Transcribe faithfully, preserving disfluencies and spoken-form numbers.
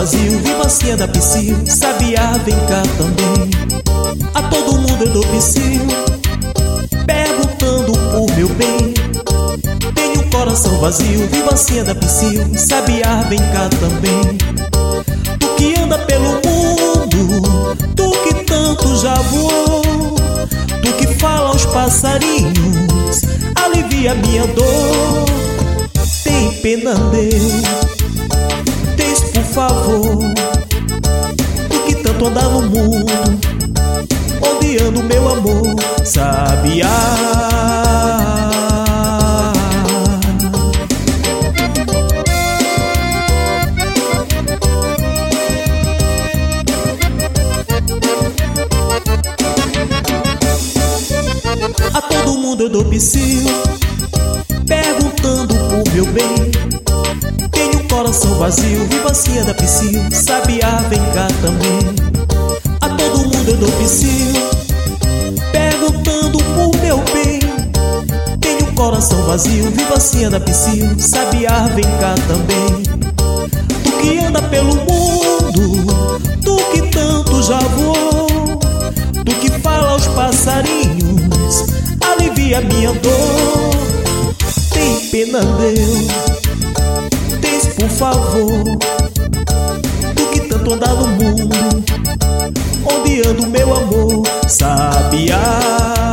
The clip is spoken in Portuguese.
vazio, vivacinha da Psyu, sabiá, vem cá também. A todo mundo eu dou Psyu, perguntando por meu bem. Tenho um coração vazio, vivacinha da Psyu, sabiá, vem cá também. Tu que anda pelo mundo, tu que tanto já voou, tu que fala aos passarinhos, alivia minha dor. Tem pena meu, tens por favor, tu que tanto anda no mundo, onde anda o meu amor, sabiá. A todo mundo eu dou Psyu, perguntando por meu bem. Tenho um coração vazio, vivacinha da Psyu, sabiá, vem cá também. A todo mundo eu dou Psyu, perguntando por meu bem. Tenho um coração vazio, vivacinha da Psyu, sabiá, vem cá também. Tu que anda pelo mundo, tu que tanto já voou, tu que fala aos passarinhos, alivia minha dor. Tem pena meu, tens por favor, tu que tanto anda no mundo, onde anda o meu amor, sabiá.